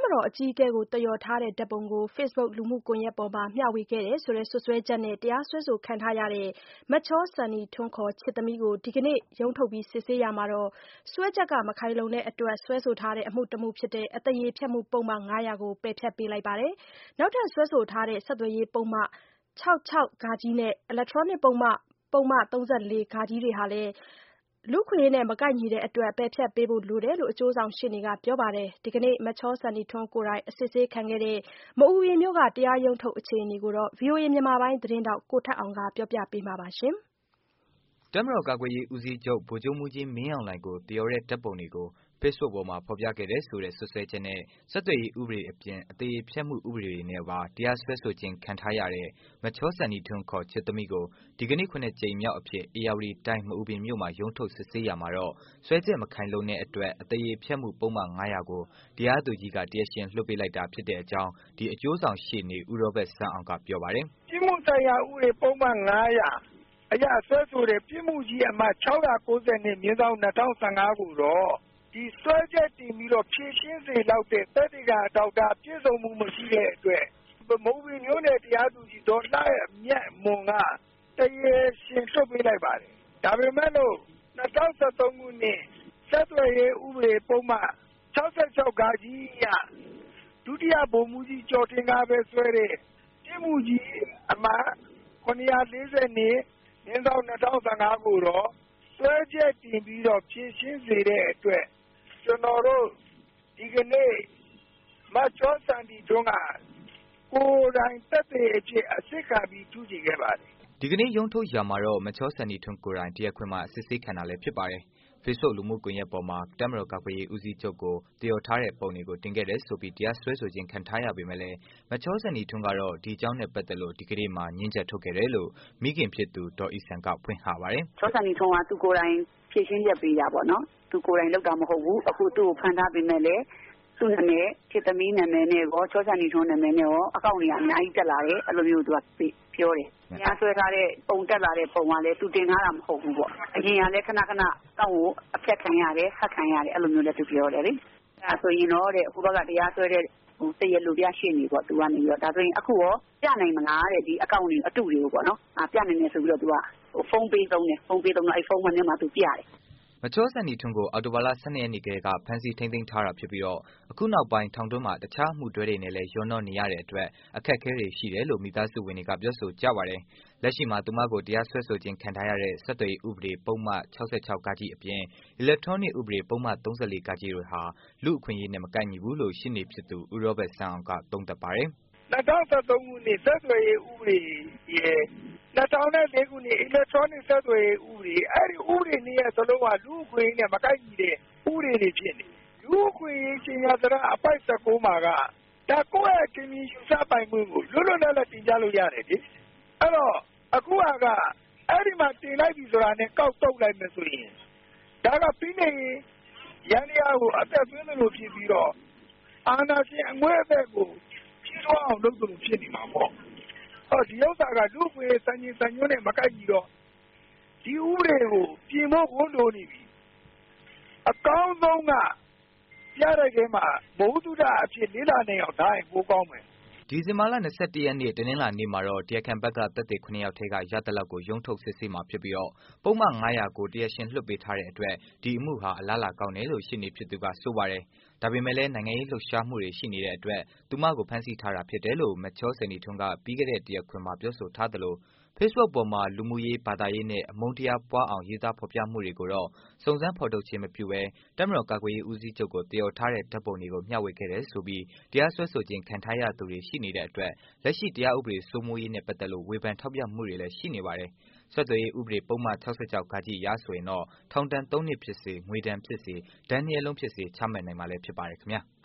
တော်အကြီးအကဲကိုသရော်ထားတဲ့ဓာတ်ပုံကို Facebook လူမှုကွန်ရက်ပေါ်မှာမျှဝေခဲ့တယ်ဆိုတဲ့စွပ်စွဲချက်နဲ့တရားစွဲဆိုခံထားရတဲ့မချောစံနီထွန်း ချစ်သမီးကိုဒီကနေ့ရုံးထုတ်စစ်ဆေးရာမှာစွဲချက်ကမခိုင်လုံတဲ့အတွက်စွဲဆိုထားတဲ့အမှုတစ်မှုဖြစ်တဲ့ အသရေဖျက်မှုပုဒ်မ 500 ကိုပယ်ဖျက်ပေးလိုက်ပါတယ်။ နောက်ထပ်စွဲဆိုထားတဲ့ဆက်သွယ်ရေးပုဒ်မ 66 နဲ့ အီလက်ထရောနစ်ပုဒ်မ 34 တွေဟာလည်းလူ့အခွင့်အရေးနဲ့မကိုက်ညီတဲ့အတွက်ပယ်ဖျက်ပေးဖို့လိုတယ်လို့အကျိုးဆောင်ရှေ့နေကပြောပါတယ်။ ဒီကနေ့ မချောစံနီထွန်းကိုယ်တိုင်အစစ်ဆေးခံခဲ့တဲ့မအူရင်မြို့ကတရားရုံးထုတ်အခြေအနေကိုဗွီအိုအေမြန်မာပိုင်းသတင်းထောက်ကိုထက်အောင်ကပြောပြပေးမှာပါ။တပ်မတော်ကာကွယ်ရေးဦးစီးချုပ်ဗိုလ်ချုပ်မှူးကြီးမင်းအောင်လှိုင်ကိုသရော်တဲ့ဓာတ်ပုံတွေကို Facebook ပေါ်မှာဖော်ပြခဲ့တယ်ဆိုတဲ့စွပ်စွဲချက်နဲ့ဆက်သွယ်ရေးဥပဒေအပြင်အသရေဖျက်မှုဥပဒေတွေနဲ့ပါတရားစွဲဆိုခြင်းခံထားရတဲ့မချောစံနီထွန်း ချစ်သမီးကိုဒီကနေ့ 7 ကြိမ်မြောက်အဖြစ်ဧရာဝတီတိုင်းမအူပင်မြို့မှာရုံးထုတ်စစ်ဆေးရာမှာစွဲချက်မခိုင်လုံတဲ့အတွက်အသရေဖျက်မှုပုဒ်မ 500 ကိုတရားသူကြီးကတရားရှင်လွှတ်ပေးလိုက်တာဖြစ်တဲ့အကြောင်းအကျိုးဆောင်ရှေ့နေဦးရောဘတ်စန်းအောင်ကပြောပါတယ်။ပြစ်မှုဆိုင်ရာဥပဒေပုဒ်မ 500 အရစွဲဆိုတဲ့ပြစ်မှုကြီးအမှတ် 692/2015 ကိုတော့ဒီစွဲချက်တင်ပြီးတော့ဖြည့်ရှင်းစေလောက်တဲ့သက်သေကအထောက်အထားပြည့်စုံမှုမရှိတဲ့အတွက်မအူပင်မြို့နယ်တရားသူကြီးဒေါ်လှမြတ်မွန်ကတရားရှင်လွှတ်ပေးလိုက်ပါတယ်။ဒါပေမဲ့လို့2013 ခုနှစ်ဆက်သွယ်ရေးဥပဒေပုဒ်မ 66 အရဒုတိယဗိုလ်မှူးကြီးကျော်တင်ကပဲစွဲတဲ့ပြစ်မှုကြီးအမှတ် 740/2015 ကိုတော့စွဲချက်တင်ပြီးတော့ဖြည့်ရှင်းစေတဲ့အတွက်ကျွန်တော်တို့ဒီကနေ့မချောစံနီထွန်းကကိုယ်တိုင်သက်သေအဖြစ်အစစ်ခံပြီးထုချေခဲ့ပါတယ်။ဒီကနေ့ရုံးထုတ်ရာမှာမချောစံနီထွန်းကိုယ်တိုင်တရားခွင်မှာအစစ်ဆေးခံတာလည်းဖြစ်ပါတယ်။ Facebook လူမှုကွန်ရက်ပေါ်မှာတပ်မတော်ကာကွယ်ရေးဦးစီးချုပ်ကိုသရော်ထားတဲ့ပုံတွေကိုတင်ခဲ့တယ်ဆိုပြီးတရားစွဲဆိုခြင်းခံထားရပေမဲ့မချောစံနီထွန်းကတော့ဒီအကြောင်းနဲ့ပတ်သက်လို့ဒီကနေ့မှာငြင်းချက်ထုတ်ခဲ့တယ်လို့မိခင်ဖြစ်သူဒေါ်အီဆန်ကဖွင့်ဟပါတယ်။ချောစံနီထွန်းကသူကိုယ်တိုင်ဖြည့်ရှင်းချက်ပေးတာပေါ့နော်။သူကိုယ်တိုင်လုပ်တာမဟုတ်ဘူးအခုသူ့ကိုဖမ်းထားပေမဲ့လည်းသူ့နာမည်ချစ်သမီးနာမည်နဲ့ရောချောစံနီထွန်းနာမည်နဲ့ရောအကောင့်တွေကအများကြီးတက်လာတယ်အဲ့လိုမျိုးသူကပြောတယ်။တရားစွဲထားတဲ့ပုံတက်လာတဲ့ပုံကလည်းသူတင်ထားတာမဟုတ်ဘူးပေါ့။အရင်ကလည်းခဏခဏတောင်းကိုအဖြတ်ခံရတယ်ဟတ်ခံရတယ်အဲ့လိုမျိုးလည်းသူပြောတယ်လေ။အဲ့ဒါဆိုရင်တော့အခုဘက်ကတရားစွဲတဲ့တရားလိုပြရှေ့နေပေါ့သူကနေပြီးတော့ဒါဆိုရင်အခုရောပြနိုင်မလားတဲ့ဒီအကောင့်တွေအတုတွေကိုပေါ့နော်။ပြနိုင်တယ်ဆိုပြီးတော့သူကဖုန်းပေးသုံးတယ်ဖုန်းပေးသုံးတော့အဲ့ဖုန်းထဲမှာသူပြတယ်မချောစံနီထွန်းကိုအော်တိုဘာလ 12 ရက်နေ့ကတည်းကဖမ်းဆီးထိန်းသိမ်းထားတာဖြစ်ပြီးအခုနောက်ပိုင်းထောင်တွင်းမှာတခြားအမှုတွဲတွေနဲ့လည်းရောနှောနေရတဲ့အတွက်အခက်အခဲတွေရှိတယ်လို့မိသားစုဝင်တွေကပြောဆိုကြပါတယ်။လက်ရှိမှာသူမကိုတရားစွဲဆိုခြင်းခံထားရတဲ့ဆက်သွယ်ရေးဥပဒေပုဒ်မ 66 အပြင်အီလက်ထရောနစ်ဥပဒေပုဒ်မ 34 တို့ဟာလူ့အခွင့်အရေးနဲ့မကိုက်ညီဘူးလို့ရှေ့နေဖြစ်သူဦးရောဘတ်စန်းအောင်ကသုံးသပ်ပါတယ်။2013 ခုနှစ်ဆက်သွယ်ရေးဥပဒေရဲ့2004 ခုနှစ် electronic ဆက်သွယ်ရေးဥပဒေအဲ့ဒီဥပဒေနှစ်ရပ်စလုံးကလူ့အခွင့်အရေးနဲ့မကိုက်ညီတဲ့ဥပဒေတွေဖြစ်နေလူ့အခွင့်အရေးရှင်ညာစရာအပိုက် 19 မှာကဒါကိုယ့်ရဲ့ခင်မင်ယူဆပိုင်ခွင့်ကိုလွတ်လွတ်လပ်လပ်တင်ပြလို့ရတယ်လေအဲ့တော့အခုကအဲ့ဒီမှာတင်လိုက်ပြီဆိုတာနဲ့ကောက်တုတ်လိုက်မယ်ဆိုရင်ဒါကပြီးနေရန်တရားကိုအသက်သွင်းလို့ဖြစ်ပြီးတော့အာဏာရှင်အငွေ့အသက်ကိုကြီးထွားအောင်လုပ်လို့ဖြစ်နေမှာပေါ့ဒီဥစ္စာကလူ့အခွင့်အရေးစံချိန်စံညွှန်းနဲ့မကိုက်ညီတော့ဒီဥပဒေကိုပြင်ဖို့ဝန်လိုနေပြီအကောင်းဆုံးကပြတဲ့ထဲမှာမဟုတ်တုဒအဖြစ်လေးလာနေအောင်ဒါရင်ပိုကောင်းမယ်ဒီဇင်ဘာလ 21 ရက်နေ့တနင်္လာနေ့မှာတော့တရားခံဘက်ကသက်သေ 9 ယောက်ထဲကရသလောက်ကိုရုံးထုတ်စစ်ဆေးမှာဖြစ်ပြီးပုဒ်မ 500 ကိုတရားရှင်လွှတ်ပေးထားတဲ့အတွက်ဒီအမှုဟာအလားအလာကောင်းတယ်လို့ရှေ့နေဖြစ်သူကဆိုပါတယ်။ဒါပေမဲ့လည်းနိုင်ငံရေးလှုပ်ရှားမှုတွေရှိနေတဲ့အတွက်သူမကိုဖမ်းဆီးထားတာဖြစ်တယ်လို့မချောစံနီထွန်းကပြီးခဲ့တဲ့တရားခွင်မှာပြောဆိုထားသလိုFacebook ပေါ်မှာလူမှုရေးဘာသာရေးနဲ့အမုန်းတရားပွားအောင်ရေးသားဖော်ပြမှုတွေကိုတော့စုံစမ်းဖော်ထုတ်ခြင်းမပြုဘဲတပ်မတော်ကာကွယ်ရေးဦးစီးချုပ်ကိုသရော်ထားတဲ့ဓာတ်ပုံတွေကိုမျှဝေခဲ့တယ်ဆိုပြီးတရားစွဲဆိုခြင်းခံထားရသူတွေရှိနေတဲ့အတွက်လက်ရှိတရားဥပဒေစိုးမိုးရေးနဲ့ပတ်သက်လို့ဝေဖန်ထောက်ပြမှုတွေလည်းရှိနေပါတယ်။ဆက်သွယ်ရေးဥပဒေပုဒ်မ 66 အရဆိုရင်တော့ထောင်ဒဏ် 3 နှစ်ဖြစ်စေငွေဒဏ်ဖြစ်စေဒဏ်နှစ်ရပ်လုံးဖြစ်စေချမှတ်နိုင်မှာလည်းဖြစ်ပါတယ်ခင်ဗျာ။